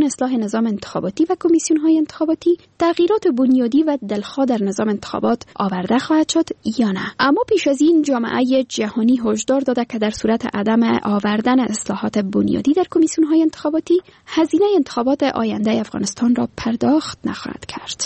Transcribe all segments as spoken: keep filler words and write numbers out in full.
شون اصلاح نظام انتخاباتی و کمیسیون‌های انتخاباتی تغییرات بنیادی و دلخواه در نظام انتخابات آورده خواهد شد یا نه. اما پیش از این جامعه جهانی هشدار داده که در صورت عدم آوردن اصلاحات بنیادی در کمیسیون‌های انتخاباتی هزینه انتخابات آینده افغانستان را پرداخت نخواهد کرد.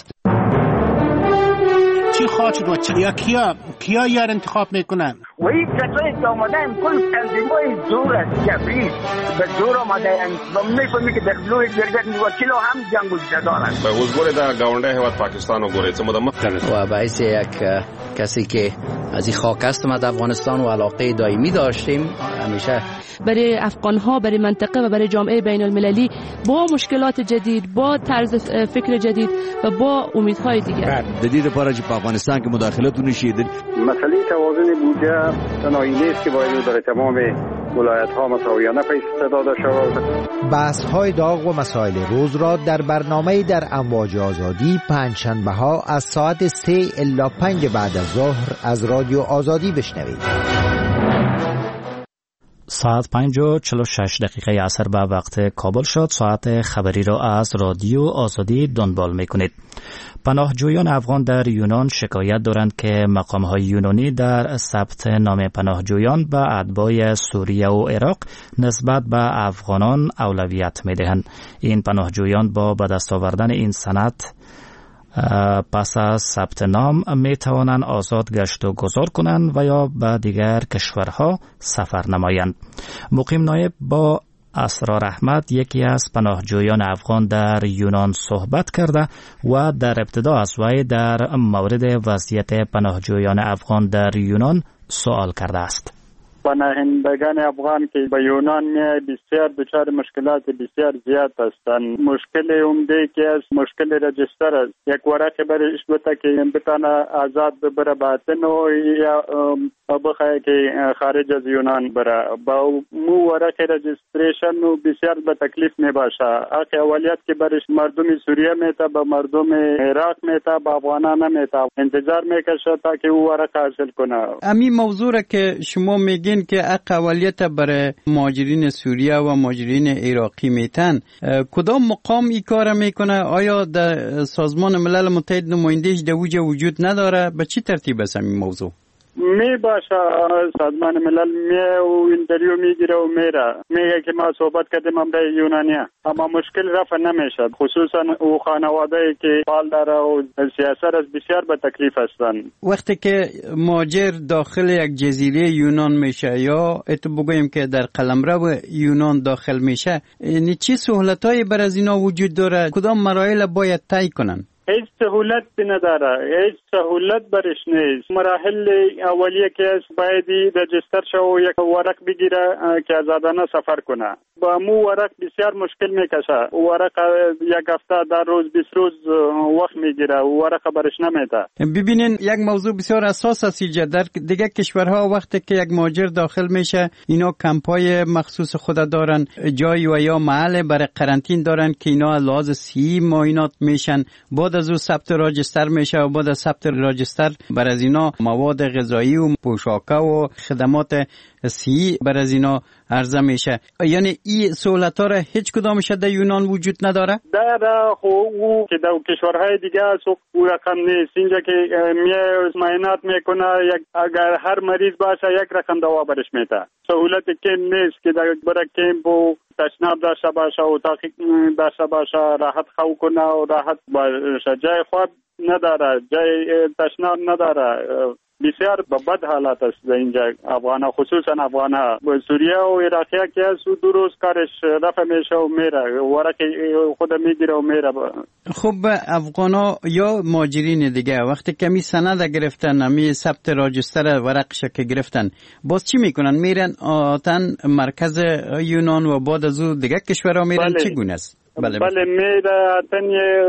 چی خواهد شد و چه کیا کیا یار انتخاب میکنن؟ و این کسایی که آمدن کل تنظیمای زور است کفری به زور آمدن و میفهمی که در بلوی جرگت وکیل هم جنگ و جدارن به حضور در گاونده هیواد پاکستان و گوریت مدام و باعث یک کسی که از این خاک است ما در افغانستان و علاقه دائمی داشتیم همیشه برای افغان‌ها، برای منطقه و برای جامعه بین المللی با مشکلات جدید، با طرز فکر جدید و با امیدهای دیگر. جدید پارچ په افغانستان کې مداخلت ونشي. مسئله توازن بودجه تنهایی نیست که باید در تمام ولایت‌ها مساویانه پیش داده شود. بحث‌های داغ و مسائل روز را در برنامه در امواج آزادی پنجشنبه‌ها از ساعت سه الی پنج بعد از ظهر از رادیو آزادی بشنوید. ساعت پنج و چهل و شش دقیقه عصر به وقت کابل شد. ساعت خبری را از رادیو آزادی دنبال میکنید. پناهجویان افغان در یونان شکایت دارند که مقام‌های یونانی در ثبت نام پناهجویان به اتباع سوریه و عراق نسبت به افغانان اولویت می‌دهند. این پناهجویان با به دست آوردن این سند پس از ثبت نام می توانند آزاد گشت و گذار کنند و یا به دیگر کشورها سفر نمایند. مقیم نایب با اسرار احمد یکی از پناهجویان افغان در یونان صحبت کرده و در ابتدا از وی در مورد وضعیت پناهجویان افغان در یونان سوال کرده است. پناهندگان افغان که به یونان میاد بسیار دچار مشکلات بسیار زیاد هستند. مشکل عمده که از مشکل رجستر است. یک ورقه برش بوده که بتانه آزاد ببره باطن و یا بخواه که خارج از یونان بره. با مو ورقه رجستریشن بسیار به تکلیف می باشه. آخه اولیت که برش مردم سوریه میتا به مردم عراق میتا به افغانان میتا انتظار میکشه تا که او ورقه حاصل کنه. امی موضوع را که شما میگین که اقلیت برای مهاجرین سوریه و مهاجرین عراقی میتن، کدام مقام این کار میکنه؟ آیا در سازمان ملل متحد نمایندهش در وجه وجود نداره؟ به چی ترتیب است این موضوع؟ می باشه سازمان ملل می و اینتریو میگیره و میره میگه که ما صحبت کردیم امرای یونانیه، اما مشکل رفع نمیشه. خصوصا او خانواده که پال داره و سیاست از بسیار به تکلیف هستن. وقتی که مهاجر داخل یک جزیره یونان میشه یا اتو بگویم که در قلمرو یونان داخل میشه، یعنی چی سهولتایی بر از اینا وجود داره؟ کدام مراحل باید طی کنن؟ هیچ سهولت نداره، هیچ سهولت برش نیست. مراحل اولیه که است باید رجستر شو و یک ورق بگیره که آزادانه سفر کنه. با مو ورق بسیار مشکل میکشه. ورق یک هفته در روز بیست روز وقت میگیره و ورق برش نمیده. ببینین یک موضوع بسیار اساس است در دیگه کشورها وقتی که یک مهاجر داخل میشه اینا کمپای مخصوص خود دارن، جای و یا محل برای قرنطین دارن که اینا لحاظ سی معاینات میشن. بعد از او ثبت راجستر میشه و بعد از ثبت راجستر بر از اینا مواد غذایی و پوشاکه و خدمات سی بر از اینا عرضه میشه. یعنی این سهولت ها را هیچ کدامش در یونان وجود نداره؟ در خو او که در کشورهای دیگه او رقم نیست. اینجا که میه معاینات میکنه یک اگر هر مریض باشه یک رقم دوا برش میده. سهولت کم نیست که در برای کمپ و تشناب داشته باشه و تحقیق داشته باشه، راحت خو کنه و راحت باشه. جای خواب نداره، جای تشناب نداره. بسیار به بد حالت است در اینجا افغانا، خصوصا افغانا. سوریه و عراقی که از دو روز کارش رفع میشه و میره، ورق خود میگیره و میره. خب افغانا یا مهاجرین دیگه وقتی کمی سند گرفتن، امی ثبت راجستر ورقش که گرفتن، باز چی میکنن؟ میرن آتن مرکز یونان و بعد از او دیگه کشورها میرن؟ بله. چگونه است؟ بله بله میره تن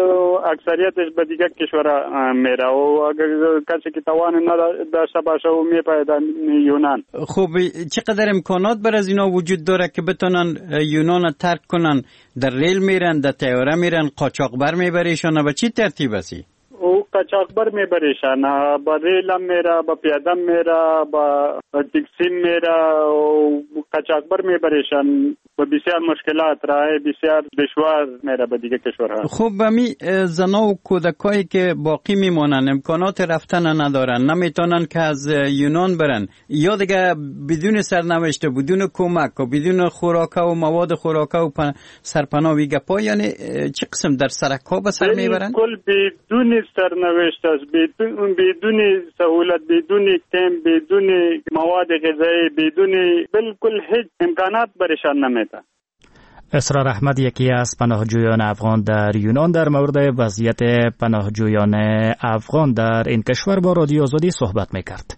اکثریتش به دیگه کشورها میره و اگر کسی که توان نداشته باشه و میپاید یونان. خب چقدر امکانات بر از اینا وجود داره که بتونن یونان ترک کنن؟ در ریل میرن، در طیاره میرن، قاچاقبر میبریشن و چی ترتیب است؟ او قاچاقبر میبریشن، با ریلم میره، با پیادم میره، با تاکسی میره و قاچاقبر میبریشن. با بسیار مشکلات راه بسیار دشوار میره به دیگه کشورها. خب بمی زنا و کودکایی که باقی میمونن امکانات رفتن ندارن، نمیتونن که از یونان برن یا دیگه بدون سرنوشت، بدون کمک و بدون خوراک و مواد خوراک و سرپناه و گپا، یعنی چه قسم در سرک‌ها به سر میبرن؟ کل بدون سرنوشت است، بدون بدون سهولت، بدون کم، بدون مواد غذایی، بدون بالکل هیچ امکانات برشان نمیده. اسرار احمد یکی از پناهجویان افغان در یونان در مورد وضعیت پناهجویان افغان در این کشور با رادیو آزادی صحبت میکرد.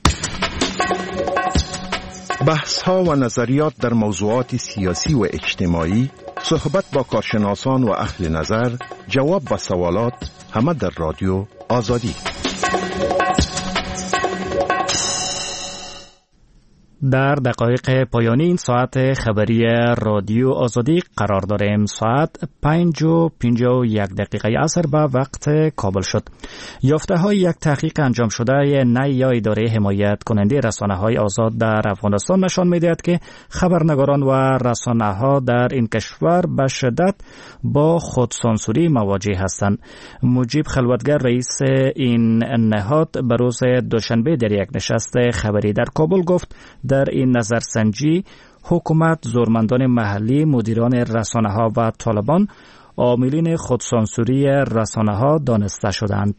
بحث ها و نظریات در موضوعات سیاسی و اجتماعی، صحبت با کارشناسان و اهل نظر، جواب به سوالات، همه در رادیو آزادی. در دقایق پایانی این ساعت خبری رادیو آزادی قرار داریم. ساعت پنج و پنجاه و یک دقیقه عصر به وقت کابل شد. یافته های یک تحقیق انجام شده نی یا اداره حمایت کننده رسانه های آزاد در افغانستان نشان می‌دهد که خبرنگاران و رسانه ها در این کشور به شدت با خودسانسوری مواجه هستند. مجیب خلوتگر رئیس این نهاد به روز دوشنبه در یک نشست خبری در کابل گفت در این نظرسنجی حکومت، زورمندان محلی، مدیران رسانه ها و طالبان عاملین خودسانسوری رسانه ها دانسته شدند.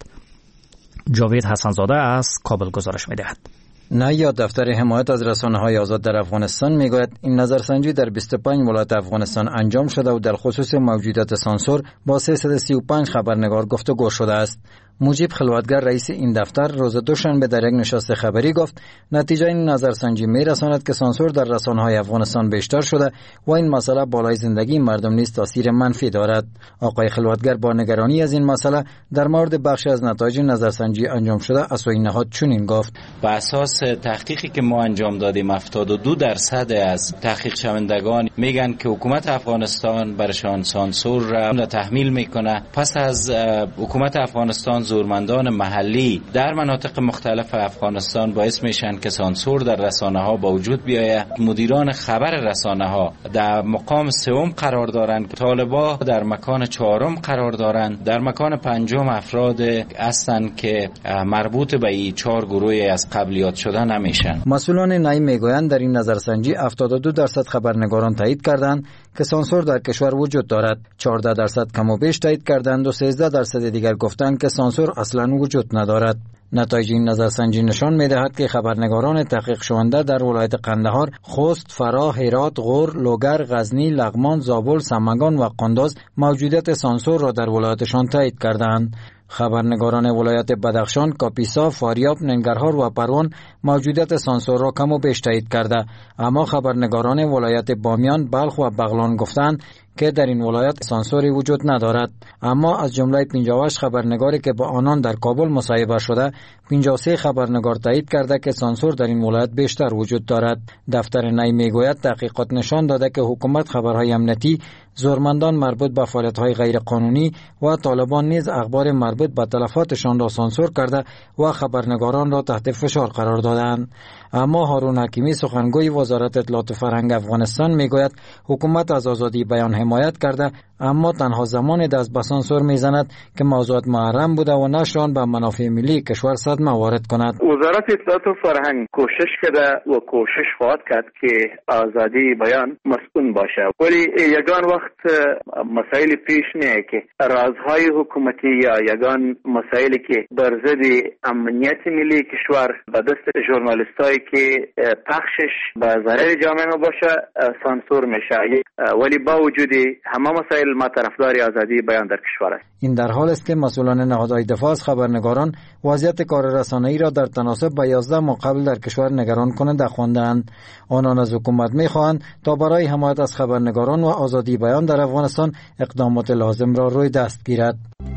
جاوید حسنزاده از کابل گزارش می‌دهد. نیا دفتر حمایت از رسانه های آزاد در افغانستان میگوید این نظرسنجی در بیست و پنج ولایت افغانستان انجام شده و در خصوص موجودیت سانسور با سیصد و سی و پنج خبرنگار گفتگو شده است. مجیب خلوتگر رئیس این دفتر روز دوشنبه در یک نشست خبری گفت نتیجه این نظرسنجی میرساند که سانسور در رسانه‌های افغانستان بیشتر شده و این مسئله بالای زندگی مردم نیز تاثیر منفی دارد. آقای خلوتگر با نگرانی از این مسئله در مورد بخشی از نتایج نظرسنجی انجام شده از سوی نهاد چنین گفت: بر اساس تحقیقی که ما انجام دادیم هفتاد و دو درصد از تحقیق شوندگان میگن که حکومت افغانستان برشان سانسور را تحمیل میکنه. پس از حکومت افغانستان زورمندان محلی در مناطق مختلف افغانستان باعث میشن که سانسور در رسانه ها با وجود بیاید. مدیران خبر رسانه ها در مقام سوم قرار دارند، طالبا در مکان چهارم قرار دارند، در مکان پنجم افراد هستند که مربوط به این چهار گروه از قبلیات شده نمیشن. مسئولان نی میگویند در این نظرسنجی هفتاد و دو درصد خبرنگاران تایید کردند که سانسور در کشور وجود دارد، چهارده درصد کم و بیش تایید کردند و سیزده درصد دیگر گفتند که سانسور اصلا وجود ندارد. نتایج این نظرسنجی نشان می‌دهد که خبرنگاران تحقیق شونده در ولایت قندهار، خوست، فراه، هرات، غور، لوگر، غزنی، لغمان، زابل، سمنگان و قندوز موجودیت سانسور را در ولایتشان تایید کردند. خبرنگاران ولایت بدخشان، کاپیسا، فاریاب، ننگرهار و پروان موجودیت سانسور را کم و بیش تایید کرده، اما خبرنگاران ولایت بامیان، بلخ و بغلان گفتند که در این ولایت سانسوری وجود ندارد. اما از جمله پنجاه و هشت خبرنگاری که با آنان در کابل مصاحبه شده، پنجاه و سه خبرنگار تایید کرده که سانسور در این ولایت بیشتر وجود دارد. دفتر نی میگوید تحقیقات نشان داده که حکومت خبرهای امنیتی، زورمندان مربوط به فعالیت‌های غیرقانونی و طالبان نیز اخبار مربوط به تلفاتشان را سانسور کرده و خبرنگاران را تحت فشار قرار دادند. اما هارون حکیمی سخنگوی وزارت اطلاعات و فرهنگ افغانستان میگوید حکومت از آزادی بیان حمایت کرده، اما تنها زمان دست به سانسور میزند که موضوعات محرم بوده و نشان به منافع ملی کشور صدمه وارد کند. وزارت اطلاعات و فرهنگ کوشش کرده و کوشش خواهد کرد که آزادی بیان مسئول باشه، ولی یگان وقت مسائل پیش میاد که رازهای حکومتی یا یگان مسائلی که بر ضد امنیت ملی کشور به دست ژورنالیستایی که پخشش به ضرر جامعه باشه سانسور میشه، ولی با وجود همه مسائل ما طرفدار آزادی بیان در کشور است. این در حال است که مسئولان نهادهای دفاع از خبرنگاران وضعیت کار رسانه‌ای را در تناسب با یازده ماه قبل در کشور نگران کننده خواندند. آنان از حکومت می‌خواهند تا برای حمایت از خبرنگاران و آزادی بیان در افغانستان اقدامات لازم را روی دست گیرد.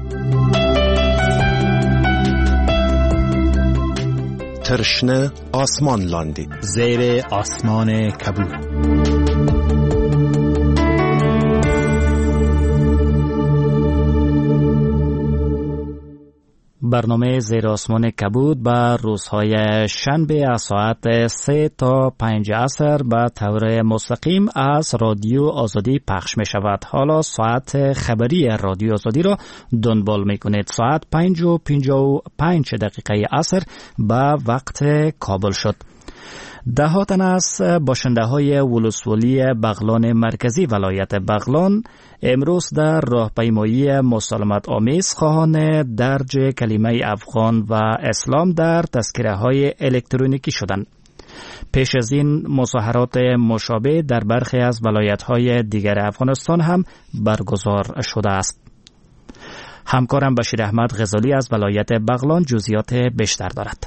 ترشنه آسمان لاندی، زیر آسمان کبود. برنامه زیر آسمان کبود به روزهای شنبه از ساعت سه تا پنج عصر به طور مستقیم از رادیو آزادی پخش می شود. حالا ساعت خبری رادیو آزادی را دنبال می کنید. ساعت پنج و پنجاه و پنج دقیقه عصر به وقت کابل شد. ده تن از باشنده های ولسوالی بغلان مرکزی ولایت بغلان امروز در راهپیمایی مسالمت آمیز خواهان درج کلمه افغان و اسلام در تذکره های الکترونیکی شدند. پیش از این مظاهرات مشابه در برخی از ولایت های دیگر افغانستان هم برگزار شده است. همکارم بشیر احمد غزالی از ولایت بغلان جزئیات بیشتر دارد.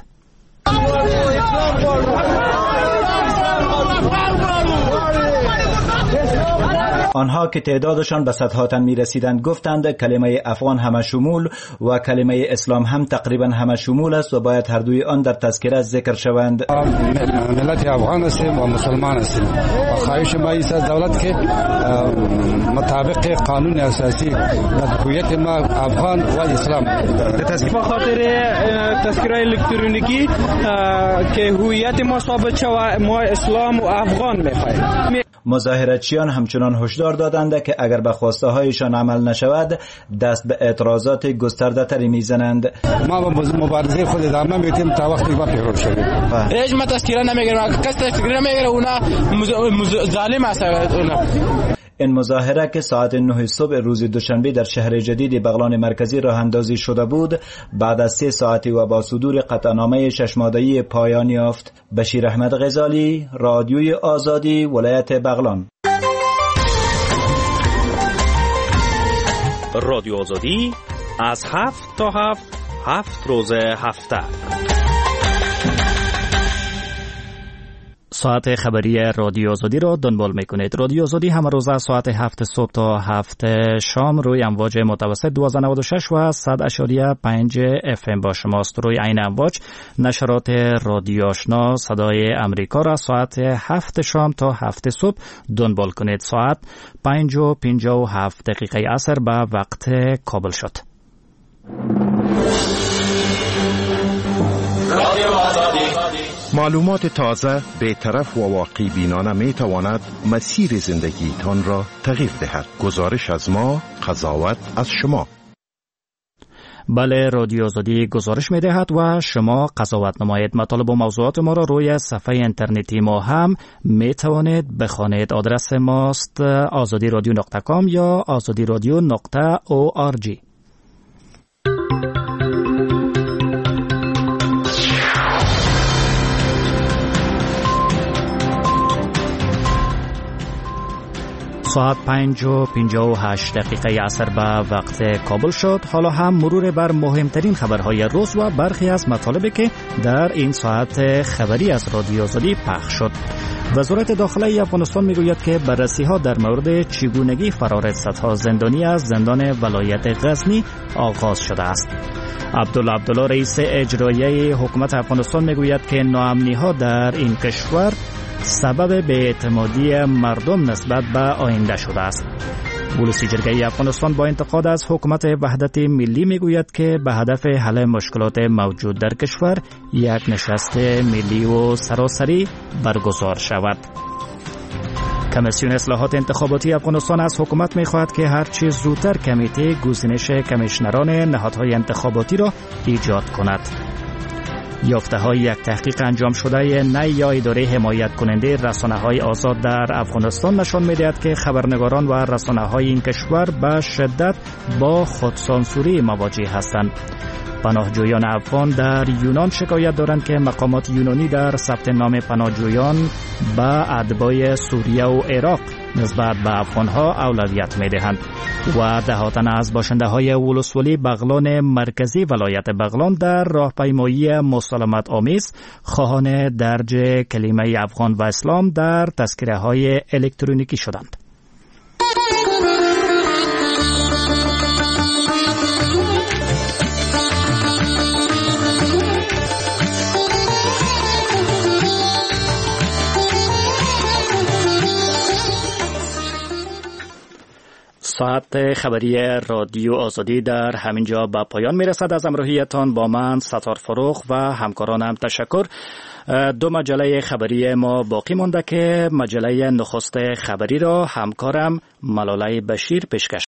آنها که تعدادشان به صدها تن می رسیدند گفتند کلمه افغان همه شمول و کلمه اسلام هم تقریبا همه شمول است و باید هر دوی آن در تذکره ذکر شوند. ملت افغان هستیم و مسلمان هستیم و خواهش ما است از دولت که مطابق قانون اساسی هویت ما افغان و اسلام به خاطر تذکره الکترونیکی که هویت ما ثابت شود ما اسلام و افغان می‌خواهیم. مظاهراتچیان همچنان هشدار دادند که اگر به خواسته هایشان عمل نشود دست به اعتراضات گسترده تری میزنند. ما با مبارزه خود ادامه میدیم تا وقتی ما پیروز شویم. هیچ ما تذکره نمیگیریم، کس تذکره نمیگیره اونا ظالم است. این مظاهره که ساعت نه صبح روز دوشنبه در شهر جدید بغلان مرکزی راه اندازی شده بود بعد از سه ساعتی و با صدور قطعنامه ششماده‌ای پایان یافت. بشیر احمد غزالی، رادیوی آزادی، ولایت بغلان. رادیو آزادی از هفت تا هفت هفت روز هفته. ساعت خبری رادیو آزادی را دنبال میکنید. رادیو آزادی همه روز از ساعت هفت صبح تا هفت شام روی امواج متوسط دویست و نود و شش و صد اشاریه پنج اف ام با شماست. روی این امواج نشرات رادیو آشنا صدای امریکا را ساعت هفت شام تا هفت صبح دنبال کنید. ساعت پنج و پنجاه و هفت دقیقه عصر به وقت کابل شد. رادیو آزادی. معلومات تازه، بی‌طرف و واقعی بینانه می تواند مسیر زندگیتان را تغییر دهد. گزارش از ما، قضاوت از شما. بله، رادیو آزادی گزارش می دهد و شما قضاوت نمایید. مطالب و موضوعات ما را روی صفحه اینترنتی ما هم می توانید بخوانید. آدرس ماست آزادی رادیو نقطه کام یا آزادی رادیو نقطه او آر جی. ساعت پنج و پنجاه و هشت دقیقه عصر به وقت کابل شد. حالا هم مرور بر مهمترین خبرهای روز و برخی از مطالبی که در این ساعت خبری از رادیو آزادی پخش شد. وزارت داخله افغانستان میگوید که بررسی ها در مورد چگونگی فرار صدها زندانی از زندان ولایت غزنی آغاز شده است. عبدالله عبدالله رئیس اجرایی حکومت افغانستان میگوید که ناامنی ها در این کشور سبب بی‌اعتمادی مردم نسبت به آینده شده است. ولسی جرگه افغانستان با انتقاد از حکومت وحدت ملی میگوید که به هدف حل مشکلات موجود در کشور یک نشست ملی و سراسری برگزار شود. کمیسیون اصلاحات انتخاباتی افغانستان از حکومت می‌خواهد که هر چه زودتر کمیته گزینش کمیشنران نهادهای انتخاباتی را ایجاد کند. یافته های یک تحقیق انجام شده نی یا اداره حمایت کننده رسانه های آزاد در افغانستان نشان می‌دهد که خبرنگاران و رسانه های این کشور به شدت با خودسانسوری مواجه هستند. پناهجویان افغان در یونان شکایت دارند که مقامات یونانی در ثبت نام پناهجویان به اتباع سوریه و عراق نسبت به افغانها اولویت می‌دهند و ده تن از باشنده های ولسوالی بغلان مرکزی ولایت بغلان در راهپیمایی مسالمت آمیز خواهان درج کلمه افغان و اسلام در تذکره های الکترونیکی شدند. ساعت خبری رادیو آزادی در همینجا به پایان میرسد. از همراهیتان با من ستار فروخ و همکارانم تشکر. دو مجله خبری ما باقی مانده که مجله نخست خبری را همکارم ملاله بشیر پیشکش